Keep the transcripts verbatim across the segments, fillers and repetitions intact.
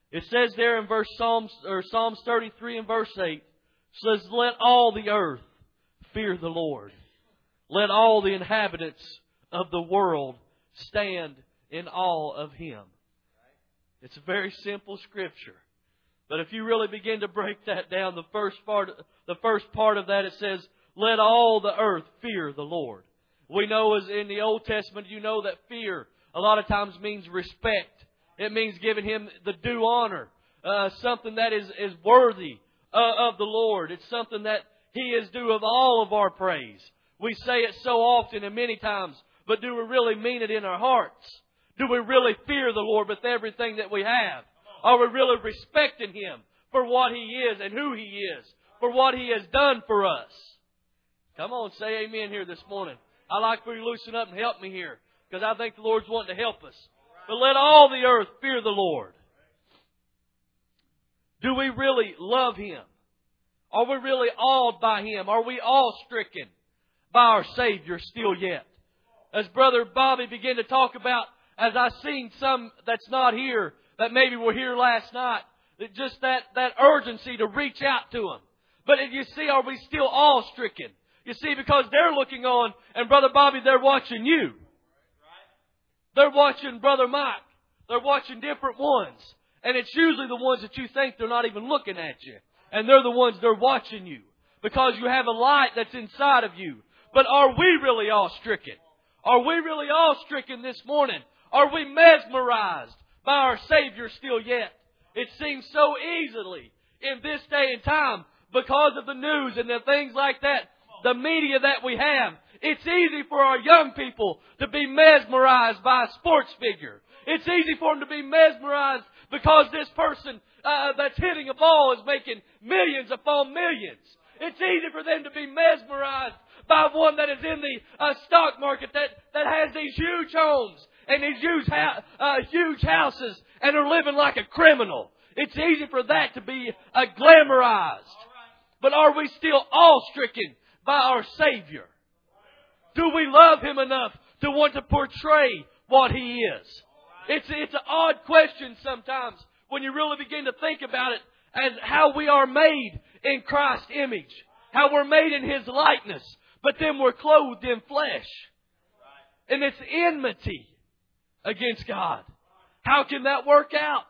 It says there in verse Psalms or Psalms thirty-three and verse eight, says, "Let all the earth fear the Lord. Let all the inhabitants of the world stand in awe of Him." It's a very simple scripture. But if you really begin to break that down, the first part, the first part of that, it says, "Let all the earth fear the Lord." We know as in the Old Testament, you know that fear a lot of times means respect. It means giving Him the due honor. Uh, something that is, is worthy uh, of the Lord. It's something that He is due of all of our praise. We say it so often and many times, but do we really mean it in our hearts? Do we really fear the Lord with everything that we have? Are we really respecting Him for what He is and who He is? For what He has done for us? Come on, say amen here this morning. I'd like for you to loosen up and help me here, because I think the Lord's wanting to help us. But let all the earth fear the Lord. Do we really love Him? Are we really awed by Him? Are we awe-stricken by our Savior still yet? As Brother Bobby began to talk about, as I've seen some that's not here, that maybe were here last night, that just that, that urgency to reach out to Him. But if you see, are we still awe-stricken? You see, because they're looking on, and Brother Bobby, they're watching you. They're watching Brother Mike. They're watching different ones. And it's usually the ones that you think they're not even looking at you. And they're the ones they're watching you. Because you have a light that's inside of you. But are we really awe-stricken? Are we really awe-stricken this morning? Are we mesmerized by our Savior still yet? It seems so easily in this day and time, because of the news and the things like that, the media that we have, it's easy for our young people to be mesmerized by a sports figure. It's easy for them to be mesmerized because this person uh, that's hitting a ball is making millions upon millions. It's easy for them to be mesmerized by one that is in the uh, stock market that, that has these huge homes and these huge, ha- uh, huge houses and are living like a criminal. It's easy for that to be uh, glamorized. But are we still awe-stricken by our Savior? Do we love Him enough to want to portray what He is? It's, it's an odd question sometimes when you really begin to think about it, as how we are made in Christ's image. How we're made in His likeness. But then we're clothed in flesh. And it's enmity against God. How can that work out?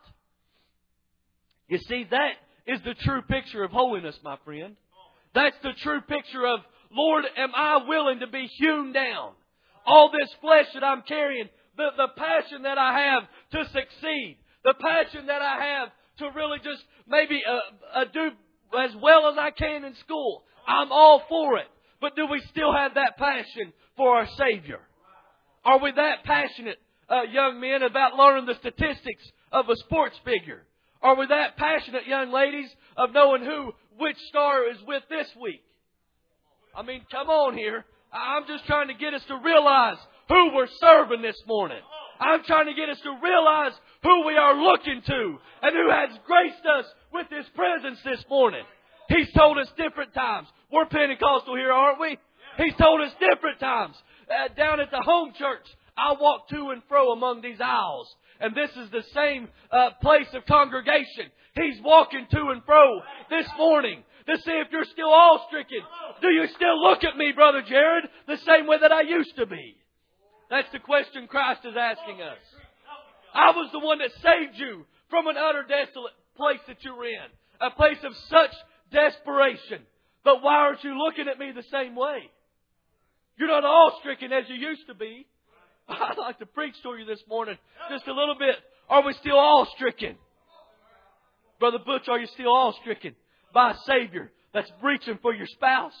You see, that is the true picture of holiness, my friend. That's the true picture of, Lord, am I willing to be hewn down? All this flesh that I'm carrying, the, the passion that I have to succeed, the passion that I have to really just maybe uh, uh, do as well as I can in school. I'm all for it. But do we still have that passion for our Savior? Are we that passionate, uh, young men, about learning the statistics of a sports figure? Are we that passionate, young ladies, of knowing who, which star is with this week? I mean, come on here. I'm just trying to get us to realize who we're serving this morning. I'm trying to get us to realize who we are looking to and who has graced us with His presence this morning. He's told us different times. We're Pentecostal here, aren't we? He's told us different times. Uh, down at the home church, I walk to and fro among these aisles. And this is the same uh, place of congregation. He's walking to and fro this morning to see if you're still awe-stricken. Do you still look at me, Brother Jared, the same way that I used to be? That's the question Christ is asking us. I was the one that saved you from an utter desolate place that you're in. A place of such desperation. But why aren't you looking at me the same way? You're not awe-stricken as you used to be. I'd like to preach to you this morning just a little bit. Are we still awe-stricken? Brother Butch, are you still awe-stricken by a Savior that's reaching for your spouse?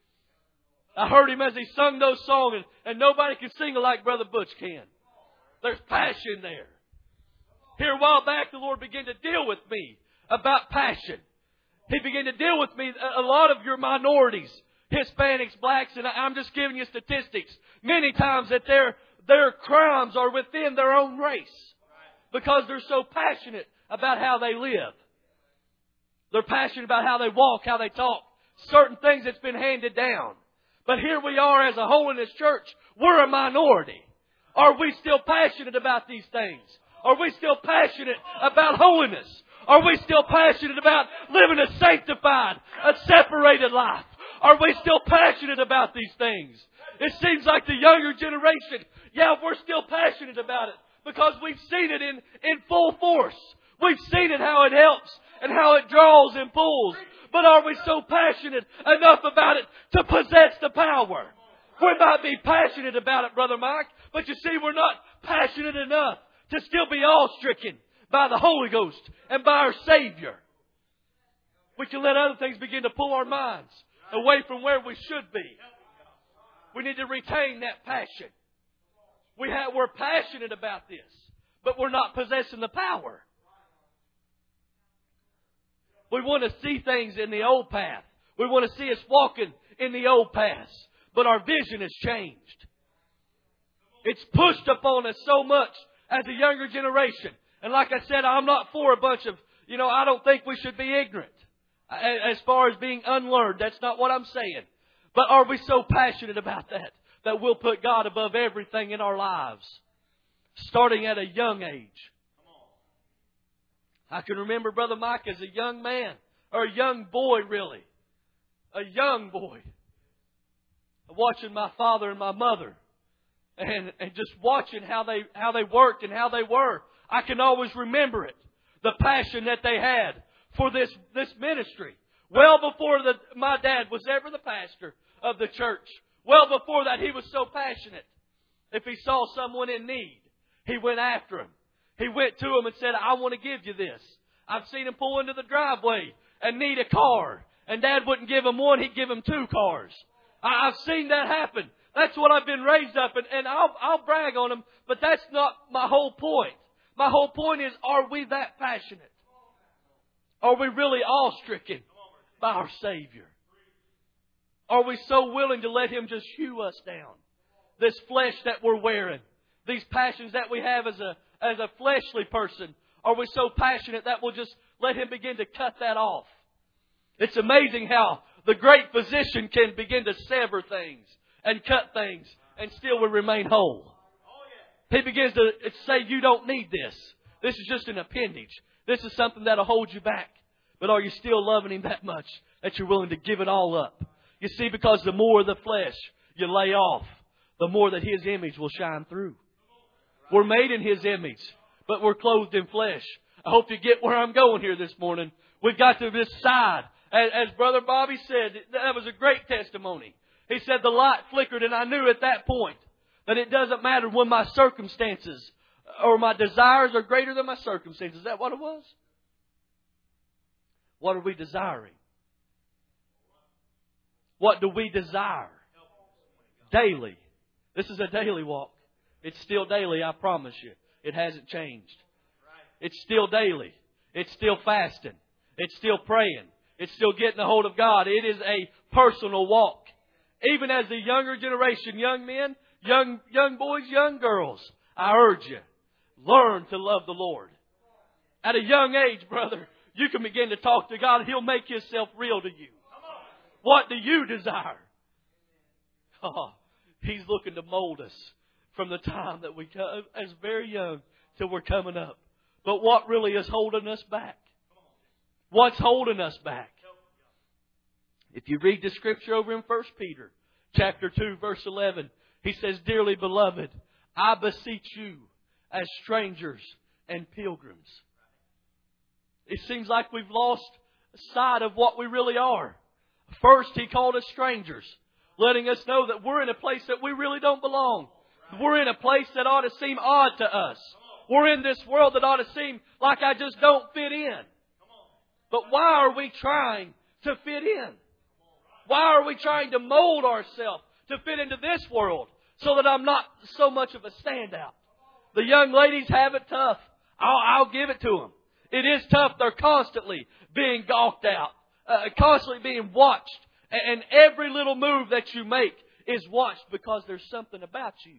I heard him as he sung those songs, and, and nobody can sing it like Brother Butch can. There's passion there. Here a while back, the Lord began to deal with me about passion. He began to deal with me, a lot of your minorities, Hispanics, blacks, and I'm just giving you statistics. Many times that their, their crimes are within their own race because they're so passionate about how they live. They're passionate about how they walk, how they talk, certain things that's been handed down. But here we are as a holiness church. We're a minority. Are we still passionate about these things? Are we still passionate about holiness? Are we still passionate about living a sanctified, a separated life? Are we still passionate about these things? It seems like the younger generation, yeah, we're still passionate about it because we've seen it in, in full force. We've seen it how it helps and how it draws and pulls. But are we so passionate enough about it to possess the power? We might be passionate about it, Brother Mike, but you see, we're not passionate enough to still be awe-stricken by the Holy Ghost and by our Savior. We can let other things begin to pull our minds away from where we should be. We need to retain that passion. We have, we're passionate about this, but we're not possessing the power. We want to see things in the old path. We want to see us walking in the old paths, but our vision has changed. It's pushed upon us so much as a younger generation. And like I said, I'm not for a bunch of, you know, I don't think we should be ignorant as far as being unlearned. That's not what I'm saying. But are we so passionate about that, that we'll put God above everything in our lives, starting at a young age? I can remember Brother Mike as a young man, or a young boy really, a young boy, watching my father and my mother, and, and just watching how they how they worked and how they were. I can always remember it, the passion that they had for this, this ministry. Well before the, my dad was ever the pastor of the church. Well before that, he was so passionate. If he saw someone in need, he went after him. He went to him and said, I want to give you this. I've seen him pull into the driveway and need a car. And Dad wouldn't give him one, he'd give him two cars. I, I've seen that happen. That's what I've been raised up in. And I'll, I'll brag on him, but that's not my whole point. My whole point is, are we that passionate? Are we really awe-stricken by our Savior? Are we so willing to let Him just hew us down? This flesh that we're wearing, these passions that we have as a as a fleshly person, are we so passionate that we'll just let Him begin to cut that off? It's amazing how the great physician can begin to sever things and cut things and still will remain whole. He begins to say, you don't need this. This is just an appendage. This is something that'll hold you back. But are you still loving Him that much that you're willing to give it all up? You see, because the more of the flesh you lay off, the more that His image will shine through. We're made in His image, but we're clothed in flesh. I hope you get where I'm going here this morning. We've got to decide. As Brother Bobby said, that was a great testimony. He said the light flickered, and I knew at that point that it doesn't matter when my circumstances or my desires are greater than my circumstances. Is that what it was? What are we desiring? What do we desire? Daily. This is a daily walk. It's still daily, I promise you. It hasn't changed. It's still daily. It's still fasting. It's still praying. It's still getting a hold of God. It is a personal walk. Even as the younger generation, young men, young young boys, young girls, I urge you, learn to love the Lord. At a young age, brother, you can begin to talk to God and He'll make Himself real to you. What do you desire? Oh, He's looking to mold us from the time that we come as very young till we're coming up. But what really is holding us back? What's holding us back? If you read the scripture over in First Peter chapter two, verse eleven, he says, Dearly beloved, I beseech you as strangers and pilgrims. It seems like we've lost sight of what we really are. First, He called us strangers, letting us know that we're in a place that we really don't belong. We're in a place that ought to seem odd to us. We're in this world that ought to seem like I just don't fit in. But why are we trying to fit in? Why are we trying to mold ourselves to fit into this world so that I'm not so much of a standout? The young ladies have it tough. I'll, I'll give it to them. It is tough. They're constantly being gawked out, uh, constantly being watched. And, and every little move that you make is watched because there's something about you.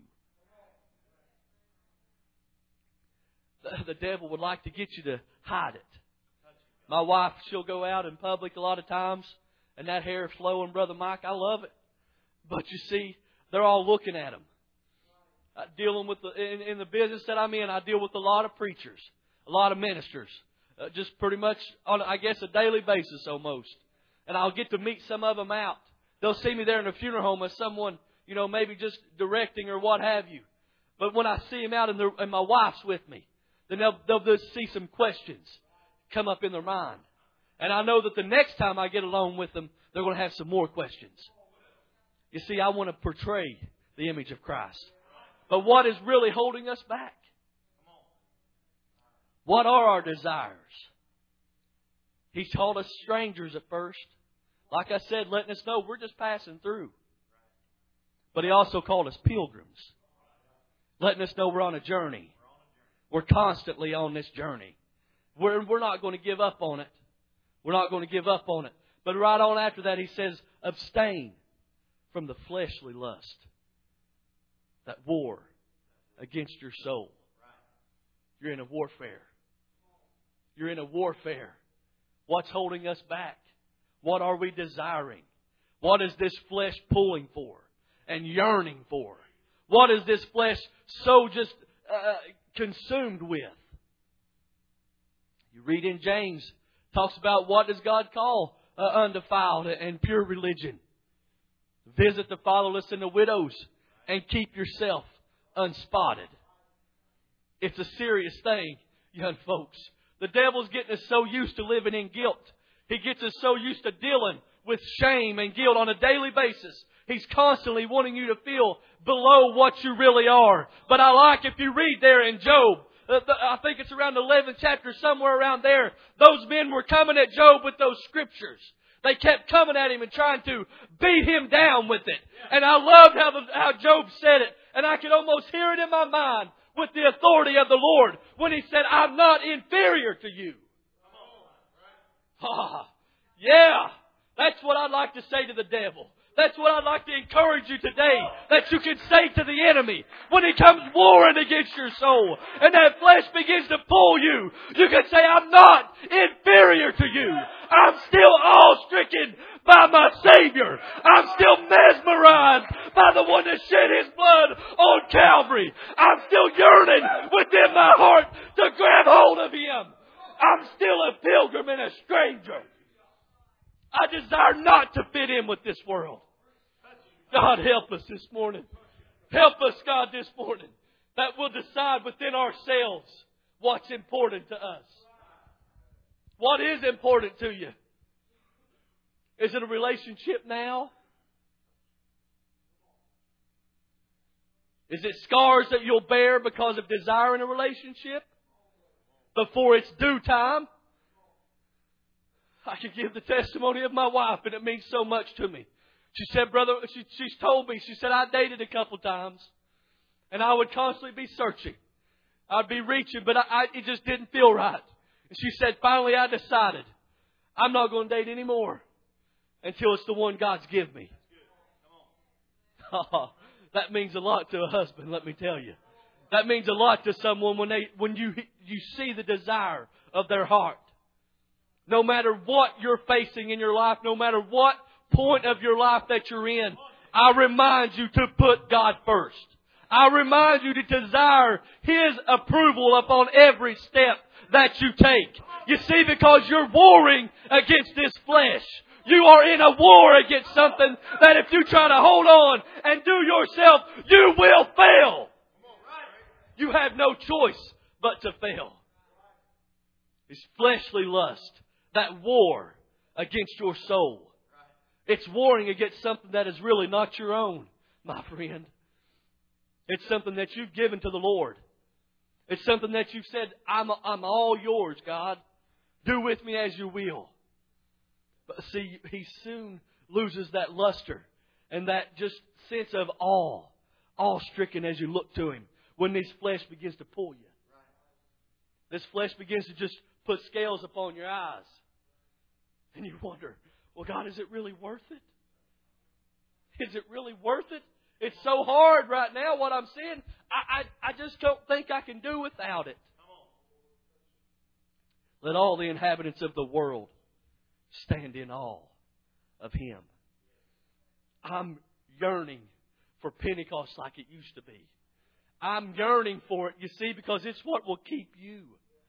The, the devil would like to get you to hide it. My wife, she'll go out in public a lot of times, and that hair flowing, Brother Mike, I love it. But you see, they're all looking at him. Uh, dealing with the in, in the business that I'm in, I deal with a lot of preachers, a lot of ministers. uh, just pretty much on, I guess, a daily basis almost. And I'll get to meet some of them out. They'll see me there in a funeral home as someone, you know, maybe just directing or what have you. But when I see them out and, and my wife's with me, then they'll, they'll just see some questions come up in their mind. And I know that the next time I get along with them, they're going to have some more questions. You see, I want to portray the image of Christ. But what is really holding us back? What are our desires? He called us strangers at first. Like I said, letting us know we're just passing through. But He also called us pilgrims. Letting us know we're on a journey. We're constantly on this journey. We're, we're not going to give up on it. We're not going to give up on it. But right on after that, He says, abstain from the fleshly lust that war against your soul. You're in a warfare. You're in a warfare. What's holding us back? What are we desiring? What is this flesh pulling for and yearning for? What is this flesh so just uh, consumed with? You read in James, talks about what does God call uh, undefiled and pure religion. Visit the fatherless and the widows and keep yourself unspotted. It's a serious thing, young folks. The devil's getting us so used to living in guilt. He gets us so used to dealing with shame and guilt on a daily basis. He's constantly wanting you to feel below what you really are. But I like if you read there in Job, uh, the, I think it's around the eleventh chapter, somewhere around there, those men were coming at Job with those scriptures. They kept coming at him and trying to beat him down with it. And I loved how, the, how Job said it. And I could almost hear it in my mind with the authority of the Lord when he said, I'm not inferior to you. Ah, yeah, that's what I'd like to say to the devil. That's what I'd like to encourage you today, that you can say to the enemy when he comes warring against your soul and that flesh begins to pull you. You can say, I'm not inferior to you. I'm still awe-stricken by my Savior. I'm still mesmerized by the one that shed His blood on Calvary. I'm still yearning within my heart to grab hold of Him. I'm still a pilgrim and a stranger. I desire not to fit in with this world. God, help us this morning. Help us, God, this morning. That we'll decide within ourselves what's important to us. What is important to you? Is it a relationship now? Is it scars that you'll bear because of desiring a relationship before it's due time? I could give the testimony of my wife, and it means so much to me. She said, brother, she, she's told me, she said, I dated a couple times, and I would constantly be searching. I'd be reaching, but I, I, it just didn't feel right. And she said, finally I decided, I'm not going to date anymore until it's the one God's given me. Oh, that means a lot to a husband, let me tell you. That means a lot to someone when they when you you see the desire of their heart. No matter what you're facing in your life, no matter what point of your life that you're in, I remind you to put God first. I remind you to desire His approval upon every step that you take. You see, because you're warring against this flesh. You are in a war against something that if you try to hold on and do yourself, you will fail. You have no choice but to fail. It's fleshly lust. That war against your soul. It's warring against something that is really not your own, my friend. It's something that you've given to the Lord. It's something that you've said, I'm, I'm all yours, God. Do with me as you will. But see, he soon loses that luster and that just sense of awe, awe-stricken as you look to Him when this flesh begins to pull you. This flesh begins to just put scales upon your eyes. And you wonder, well, God, is it really worth it? Is it really worth it? It's so hard right now what I'm seeing. I, I, I just don't think I can do without it. Let all the inhabitants of the world stand in awe of Him. I'm yearning for Pentecost like it used to be. I'm yearning for it, you see, because it's what will keep you.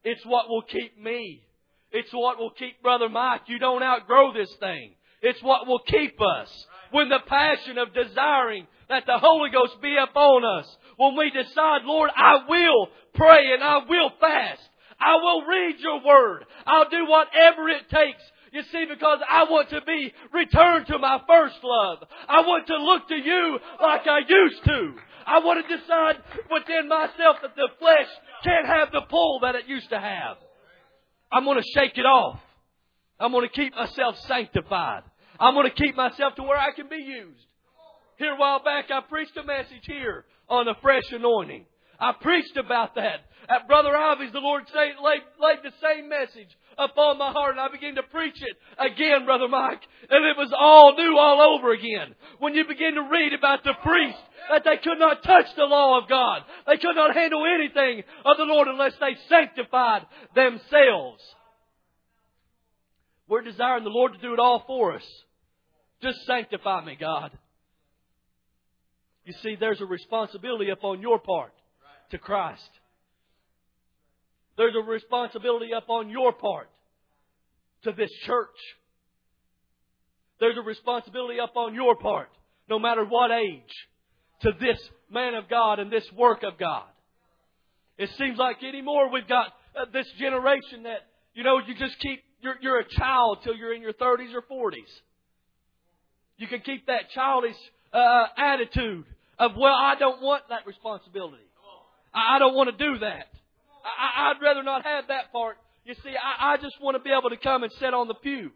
It's what will keep me. It's what will keep Brother Mike. You don't outgrow this thing. It's what will keep us. When the passion of desiring that the Holy Ghost be upon us. When we decide, Lord, I will pray and I will fast. I will read your word. I'll do whatever it takes. You see, because I want to be returned to my first love. I want to look to you like I used to. I want to decide within myself that the flesh can't have the pull that it used to have. I'm going to shake it off. I'm going to keep myself sanctified. I'm going to keep myself to where I can be used. Here a while back, I preached a message here on the fresh anointing. I preached about that. At Brother Ivy's, the Lord laid, laid the same message upon my heart, and I began to preach it again, Brother Mike. And it was all new all over again. When you begin to read about the priests, that they could not touch the law of God. They could not handle anything of the Lord unless they sanctified themselves. We're desiring the Lord to do it all for us. Just sanctify me, God. You see, there's a responsibility upon your part to Christ. There's a responsibility upon your part to this church. There's a responsibility upon your part, no matter what age, to this man of God and this work of God. It seems like anymore we've got uh, this generation that, you know, you just keep, you're, you're a child till you're in your thirties or forties. You can keep that childish uh, attitude of, well, I don't want that responsibility. I, I don't want to do that. I, I'd rather not have that part. You see, I, I just want to be able to come and sit on the pew.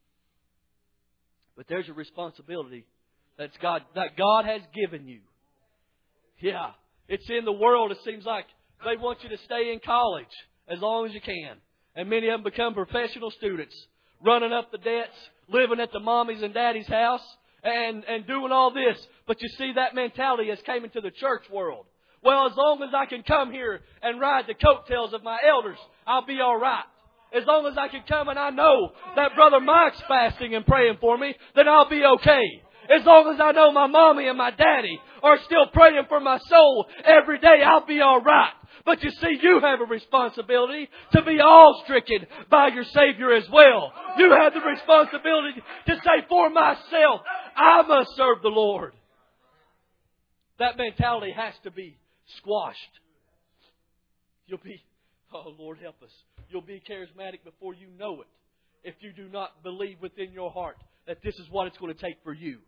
But there's a responsibility that's God, that God has given you. Yeah. It's in the world. It seems like they want you to stay in college as long as you can. And many of them become professional students, running up the debts, living at the mommy's and daddy's house, and, and doing all this. But you see, that mentality has came into the church world. Well, as long as I can come here and ride the coattails of my elders, I'll be all right. As long as I can come and I know that Brother Mike's fasting and praying for me, then I'll be okay. As long as I know my mommy and my daddy are still praying for my soul every day, I'll be all right. But you see, you have a responsibility to be awe-stricken by your Savior as well. You have the responsibility to say, for myself, I must serve the Lord. That mentality has to be squashed. You'll be, oh Lord help us, you'll be charismatic before you know it if you do not believe within your heart that this is what it's going to take for you.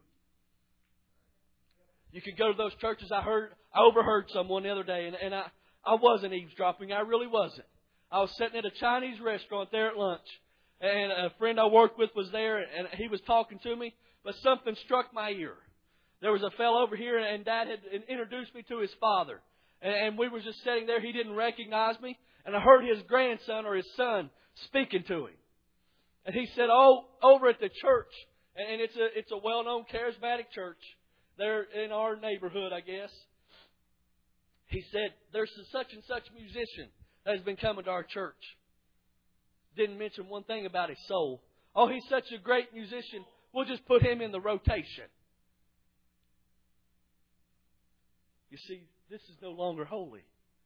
You can go to those churches. I heard, I overheard someone the other day, and, and I, I wasn't eavesdropping. I really wasn't. I was sitting at a Chinese restaurant there at lunch, and a friend I worked with was there, and he was talking to me, but something struck my ear. There was a fellow over here, and Dad had introduced me to his father. And we were just sitting there. He didn't recognize me. And I heard his grandson or his son speaking to him. And he said, oh, over at the church, and it's a it's a well-known charismatic church there in our neighborhood, I guess. He said, there's a such and such musician that has been coming to our church. Didn't mention one thing about his soul. Oh, he's such a great musician. We'll just put him in the rotation. You see, this is no longer holy.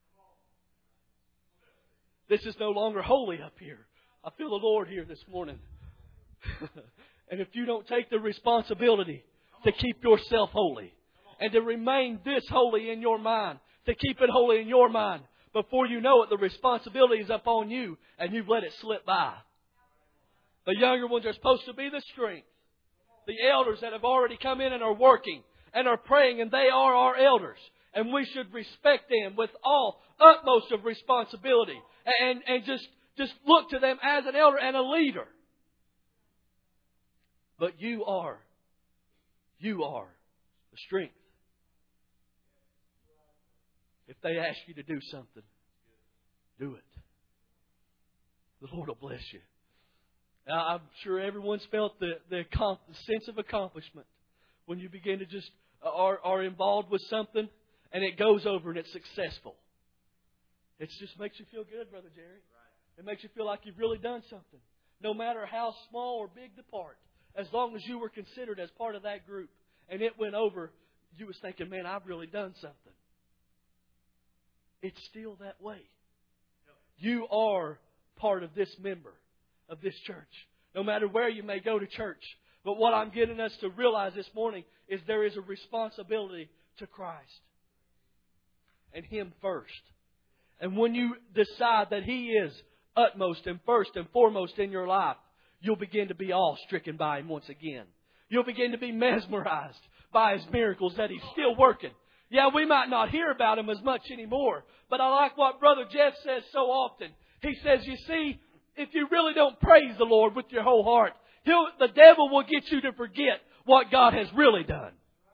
This is no longer holy up here. I feel the Lord here this morning. And if you don't take the responsibility to keep yourself holy and to remain this holy in your mind, to keep it holy in your mind, before you know it, the responsibility is upon you and you've let it slip by. The younger ones are supposed to be the strength. The elders that have already come in and are working and are praying, and they are our elders. And we should respect them with all utmost of responsibility. And, and just, just look to them as an elder and a leader. But you are, you are the strength. If they ask you to do something, do it. The Lord will bless you. Now, I'm sure everyone's felt the, the, the sense of accomplishment when you begin to just are, are involved with something. And it goes over and it's successful. It just makes you feel good, Brother Jerry. Right. It makes you feel like you've really done something. No matter how small or big the part. As long as you were considered as part of that group. And it went over, you was thinking, man, I've really done something. It's still that way. You are part of this member of this church. No matter where you may go to church. But what I'm getting us to realize this morning is there is a responsibility to Christ. And Him first. And when you decide that He is utmost and first and foremost in your life, you'll begin to be awe-stricken by Him once again. You'll begin to be mesmerized by His miracles that He's still working. Yeah, we might not hear about Him as much anymore. But I like what Brother Jeff says so often. He says, you see, if you really don't praise the Lord with your whole heart, he'll, the devil will get you to forget what God has really done.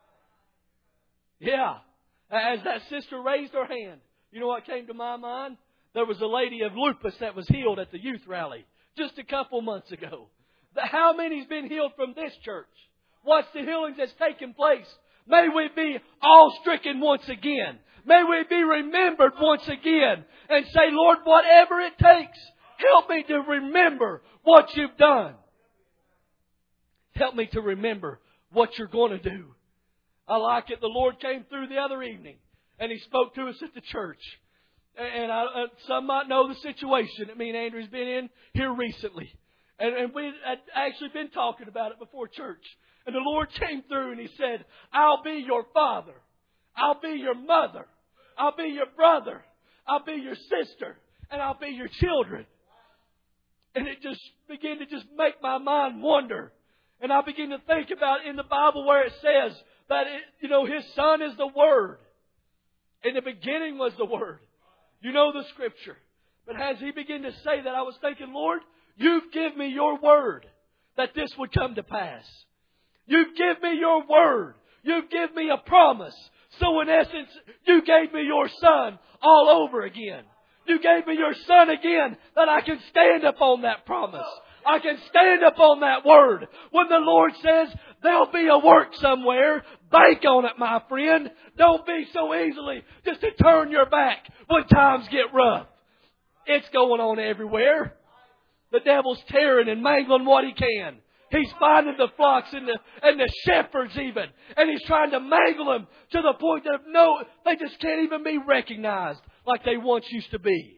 Yeah. As that sister raised her hand, you know what came to my mind? There was a lady of lupus that was healed at the youth rally just a couple months ago. How many's been healed from this church? What's the healings that's taken place? May we be awe-stricken once again. May we be remembered once again. And say, Lord, whatever it takes, help me to remember what You've done. Help me to remember what You're going to do. I like it. The Lord came through the other evening and He spoke to us at the church. And I, uh, some might know the situation that me and Andrew's been in here recently. And, and we had actually been talking about it before church. And the Lord came through and He said, I'll be your father. I'll be your mother. I'll be your brother. I'll be your sister. And I'll be your children. And it just began to just make my mind wonder. And I began to think about in the Bible where it says that, it, you know, His Son is the Word. In the beginning was the Word. You know the Scripture. But as He began to say that, I was thinking, Lord, You've given me Your Word that this would come to pass. You've given me Your Word. You've given me a promise. So in essence, You gave me Your Son all over again. You gave me Your Son again that I can stand upon that promise. I can stand upon that Word. When the Lord says there'll be a work somewhere, bank on it, my friend. Don't be so easily just to turn your back when times get rough. It's going on everywhere. The devil's tearing and mangling what he can. He's finding the flocks and the, and the shepherds even. And he's trying to mangle them to the point that no, they just can't even be recognized like they once used to be.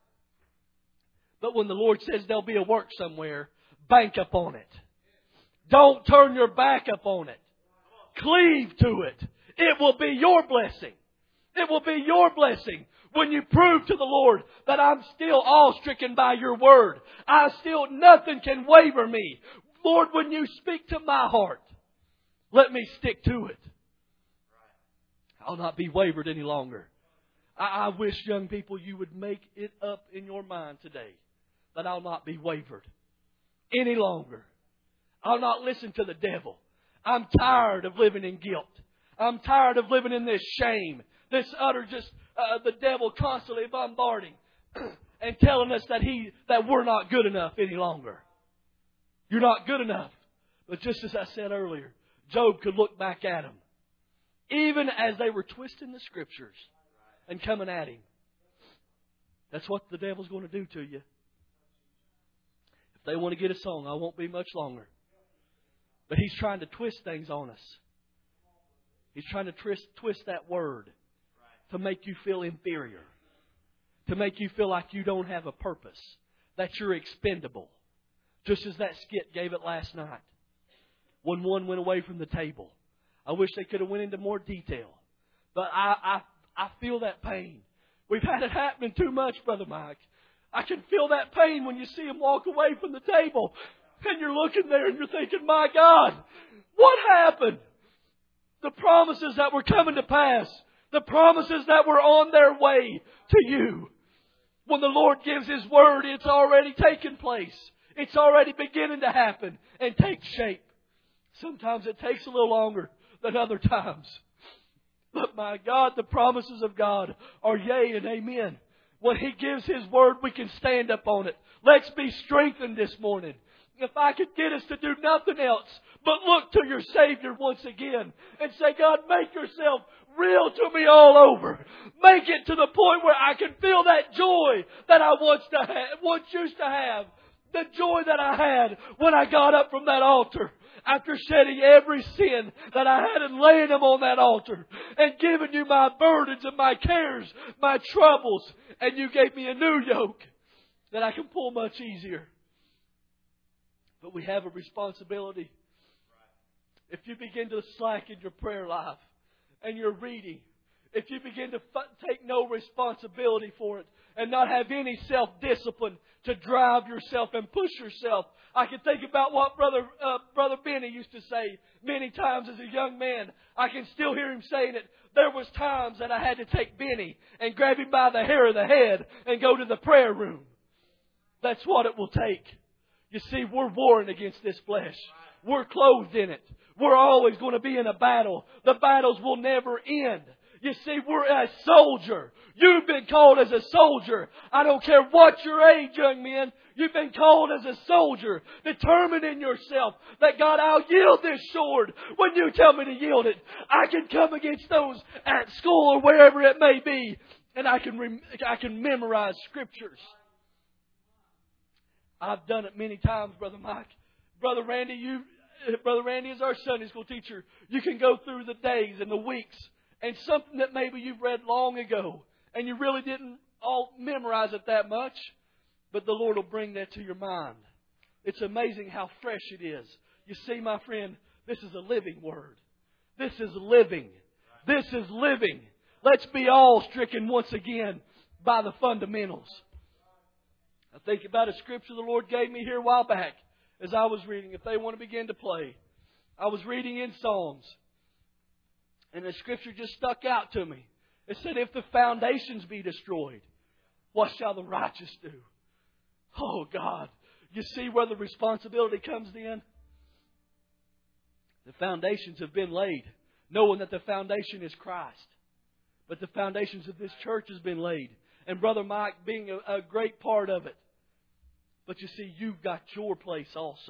But when the Lord says there'll be a work somewhere, bank up on it. Don't turn your back up on it. Cleave to it. It will be your blessing. It will be your blessing when you prove to the Lord that I'm still awe-stricken by Your Word. I still, nothing can waver me. Lord, when You speak to my heart, let me stick to it. I'll not be wavered any longer. I, I wish, young people, you would make it up in your mind today that I'll not be wavered any longer. I'll not listen to the devil. I'm tired of living in guilt. I'm tired of living in this shame. This utter just, uh, the devil constantly bombarding and telling us that he, that we're not good enough any longer. You're not good enough. But just as I said earlier, Job could look back at him. Even as they were twisting the Scriptures and coming at him. That's what the devil's going to do to you. If they want to get a song, I won't be much longer. But he's trying to twist things on us. He's trying to twist, twist that word to make you feel inferior. To make you feel like you don't have a purpose. That you're expendable. Just as that skit gave it last night. When one went away from the table. I wish they could have went into more detail. But I, I, I feel that pain. We've had it happening too much, Brother Mike. I can feel that pain when you see him walk away from the table. And you're looking there and you're thinking, my God, what happened? The promises that were coming to pass. The promises that were on their way to you. When the Lord gives His Word, it's already taken place. It's already beginning to happen and take shape. Sometimes it takes a little longer than other times. But my God, the promises of God are yea and amen. When He gives His Word, we can stand up on it. Let's be strengthened this morning. If I could get us to do nothing else but look to your Savior once again and say, God, make Yourself real to me all over. Make it to the point where I can feel that joy that I once, to ha- once used to have. The joy that I had when I got up from that altar after shedding every sin that I had and laying them on that altar and giving You my burdens and my cares, my troubles, and You gave me a new yoke. that I can pull much easier. But we have a responsibility. If you begin to slack in your prayer life and your reading, if you begin to f- take no responsibility for it and not have any self-discipline to drive yourself and push yourself. I can think about what Brother uh, Brother Benny used to say many times as a young man. I can still hear him saying it. There was times that I had to take Benny and grab him by the hair of the head and go to the prayer room. That's what it will take. You see, we're warring against this flesh. We're clothed in it. We're always going to be in a battle. The battles will never end. You see, we're a soldier. You've been called as a soldier. I don't care what your age, young men. You've been called as a soldier. Determined in yourself that, God, I'll yield this sword when you tell me to yield it. I can come against those at school or wherever it may be. And I can, rem- I can memorize scriptures. I've done it many times, Brother Mike. Brother Randy, you, Brother Randy is our Sunday school teacher. You can go through the days and the weeks and something that maybe you've read long ago and you really didn't all memorize it that much, but the Lord will bring that to your mind. It's amazing how fresh it is. You see, my friend, this is a living Word. This is living. This is living. Let's be all stricken once again by the fundamentals. I think about a scripture the Lord gave me here a while back as I was reading. If they want to begin to play. I was reading in Psalms. And the scripture just stuck out to me. It said, if the foundations be destroyed, what shall the righteous do? Oh God. You see where the responsibility comes in? The foundations have been laid, knowing that the foundation is Christ. But the foundations of this church has been laid. And Brother Mike being a, a great part of it. But you see, you've got your place also.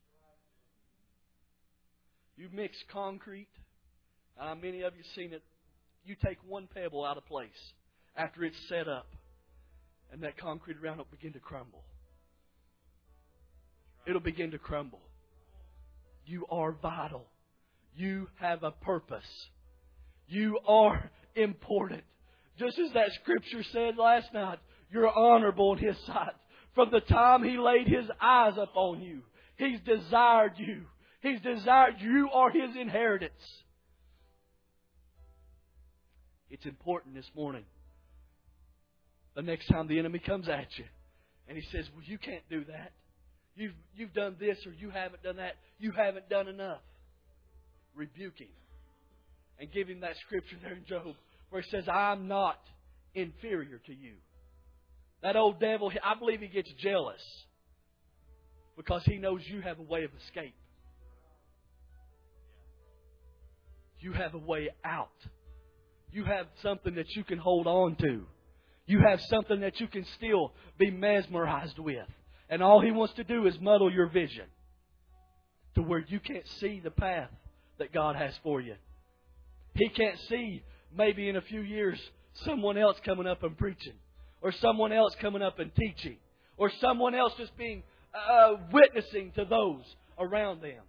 You mix concrete. Uh, many of you have seen it. You take one pebble out of place after it's set up. And that concrete around it will begin to crumble. It'll begin to crumble. You are vital. You have a purpose. You are important. Just as that scripture said last night, you're honorable in His sight. From the time He laid His eyes upon you, He's desired you. He's desired you are His inheritance. It's important this morning. The next time the enemy comes at you and he says, well, you can't do that. You've, you've done this or you haven't done that. You haven't done enough. Rebuke him. And give him that scripture there in Job where it says, I'm not inferior to you. That old devil, I believe he gets jealous because he knows you have a way of escape. You have a way out. You have something that you can hold on to. You have something that you can still be mesmerized with. And all he wants to do is muddle your vision to where you can't see the path that God has for you. He can't see maybe in a few years someone else coming up and preaching, or someone else coming up and teaching, or someone else just being uh, witnessing to those around them.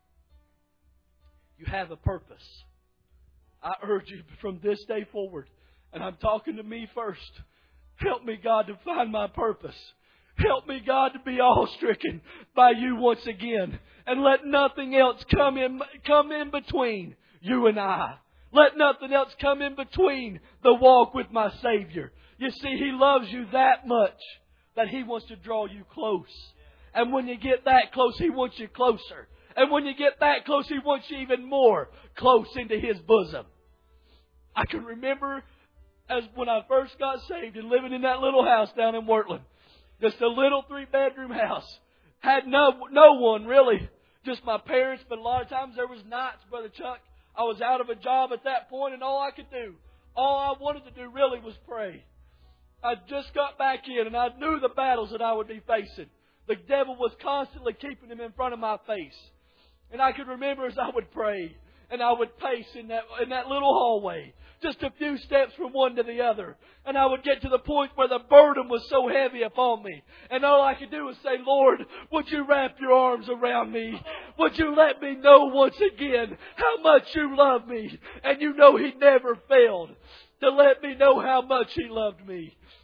You have a purpose. I urge you from this day forward, and I'm talking to me first, help me, God, to find my purpose. Help me, God, to be awe-stricken by You once again. And let nothing else come in, come in between You and I. Let nothing else come in between the walk with my Savior. You see, He loves you that much that He wants to draw you close. And when you get that close, He wants you closer. And when you get that close, He wants you even more close into His bosom. I can remember as when I first got saved and living in that little house down in Wurtland. Just a little three-bedroom house. Had no no one really. Just my parents, but a lot of times there was nights, Brother Chuck. I was out of a job at that point and all I could do, all I wanted to do really was pray. I just got back in and I knew the battles that I would be facing. The devil was constantly keeping them in front of my face. And I could remember as I would pray and I would pace in that in that little hallway, just a few steps from one to the other. And I would get to the point where the burden was so heavy upon me. And all I could do was say, Lord, would You wrap Your arms around me? Would You let me know once again how much You love me? And You know He never failed to let me know how much He loved me.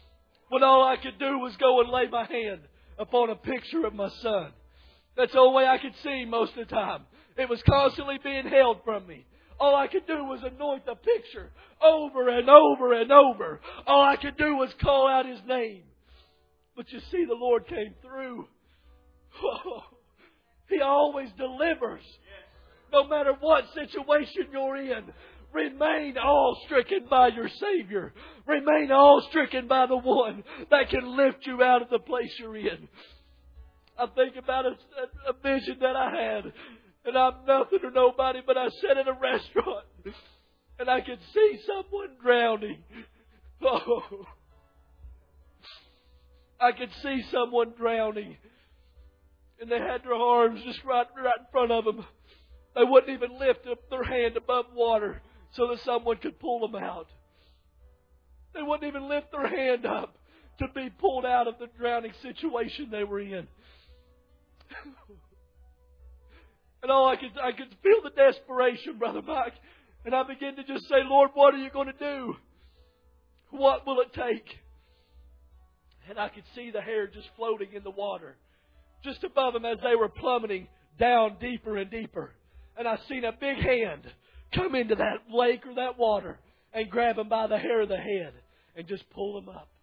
when all I could do was go and lay my hand upon a picture of my son. That's the only way I could see most of the time. It was constantly being held from me. All I could do was anoint the picture over and over and over. All I could do was call out His name. But you see, the Lord came through. Oh, He always delivers. No matter what situation you're in, remain awe-stricken by your Savior. Remain awe-stricken by the one that can lift you out of the place you're in. I think about a, a, a vision that I had. And I'm nothing or nobody, but I sat in a restaurant. And I could see someone drowning. Oh. I could see someone drowning. And they had their arms just right, right in front of them. They wouldn't even lift up their hand above water so that someone could pull them out. They wouldn't even lift their hand up to be pulled out of the drowning situation they were in. And all I could, I could feel the desperation, Brother Mike. And I began to just say, Lord, what are you going to do? What will it take? And I could see the hair just floating in the water, just above them as they were plummeting down deeper and deeper. And I seen a big hand come into that lake or that water and grab them by the hair of the head and just pull them up.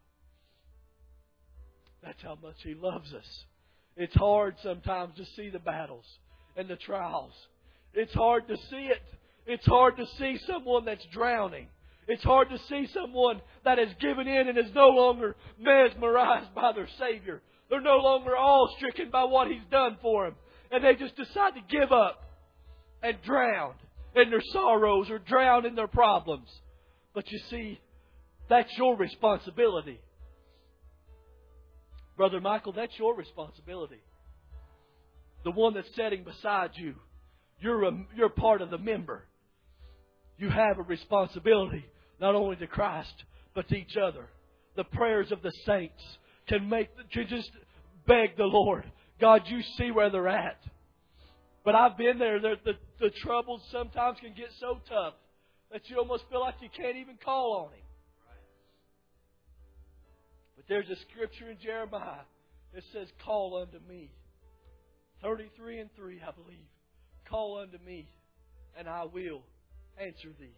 That's how much He loves us. It's hard sometimes to see the battles and the trials. It's hard to see it. It's hard to see someone that's drowning. It's hard to see someone that has given in and is no longer mesmerized by their Savior. They're no longer awe-stricken by what He's done for them. And they just decide to give up and drown in their sorrows or drown in their problems. But you see, that's your responsibility. Brother Michael, that's your responsibility. The one that's sitting beside you, you're a, you're part of the member. You have a responsibility not only to Christ, but to each other. The prayers of the saints can make, can just beg the Lord, God, you see where they're at. But I've been there. The, the, the troubles sometimes can get so tough that you almost feel like you can't even call on Him. But there's a scripture in Jeremiah that says, call unto me. thirty-three and three, I believe. Call unto me, and I will answer thee.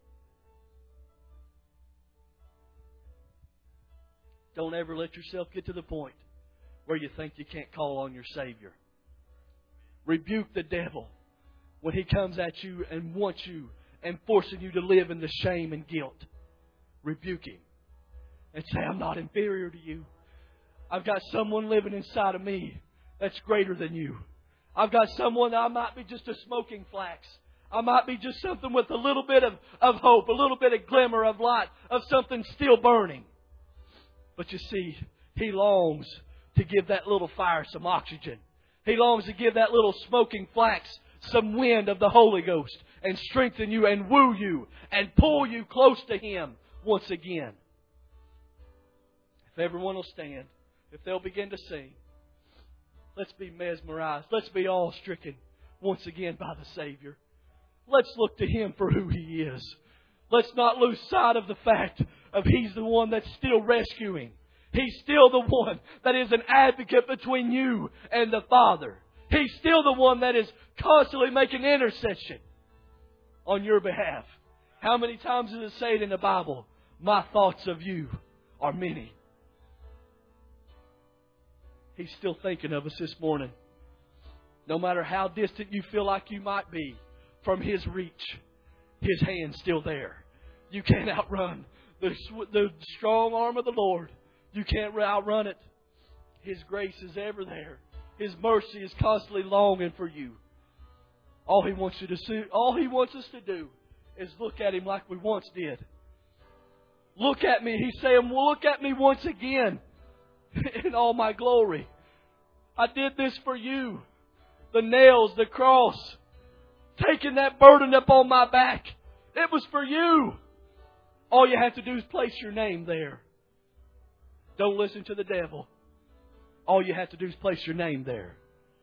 Don't ever let yourself get to the point where you think you can't call on your Savior. Rebuke the devil when he comes at you and wants you and forcing you to live in the shame and guilt. Rebuke him and say, I'm not inferior to you. I've got someone living inside of me that's greater than you. I've got someone that I might be just a smoking flax. I might be just something with a little bit of, of hope, a little bit of glimmer of light, of something still burning. But you see, He longs to give that little fire some oxygen. He longs to give that little smoking flax some wind of the Holy Ghost and strengthen you and woo you and pull you close to Him once again. If everyone will stand, if they'll begin to sing, let's be mesmerized. Let's be awe-stricken once again by the Savior. Let's look to Him for who He is. Let's not lose sight of the fact of He's the one that's still rescuing. He's still the one that is an advocate between you and the Father. He's still the one that is constantly making intercession on your behalf. How many times does it say it in the Bible? My thoughts of you are many. He's still thinking of us this morning. No matter how distant you feel like you might be from His reach, His hand's still there. You can't outrun the, the strong arm of the Lord. You can't outrun it. His grace is ever there. His mercy is constantly longing for you. All He wants you to see, all He wants us to do is look at Him like we once did. Look at me. He's saying, well, look at me once again in all my glory. I did this for you. The nails, the cross, taking that burden up on my back. It was for you. All you have to do is place your name there. Don't listen to the devil. All you have to do is place your name there.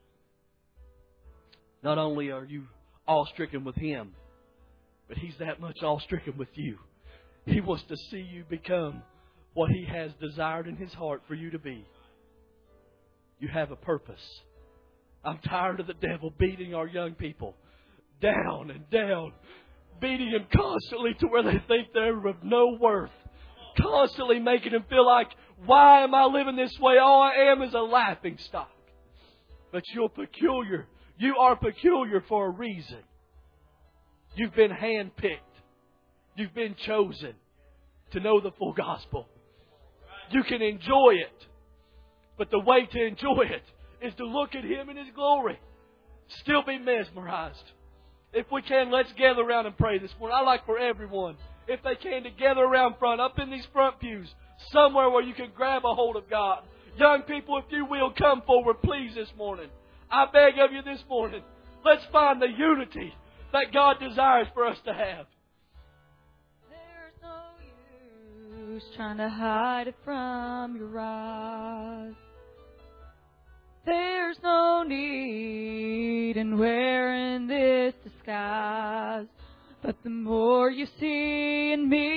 Not only are you awe-stricken with Him, but He's that much awe-stricken with you. He wants to see you become what He has desired in His heart for you to be. You have a purpose. I'm tired of the devil beating our young people down and down, beating them constantly to where they think they're of no worth, constantly making them feel like, why am I living this way? All I am is a laughing stock. But you're peculiar. You are peculiar for a reason. You've been handpicked. You've been chosen to know the full gospel. You can enjoy it. But the way to enjoy it is to look at Him in His glory. Still be mesmerized. If we can, let's gather around and pray this morning. I'd like for everyone, if they can, to gather around front, up in these front pews, somewhere where you can grab a hold of God. Young people, if you will, come forward, please, this morning. I beg of you this morning, let's find the unity that God desires for us to have. There's no use trying to hide it from your eyes. There's no need in wearing this disguise. But the more you see in me,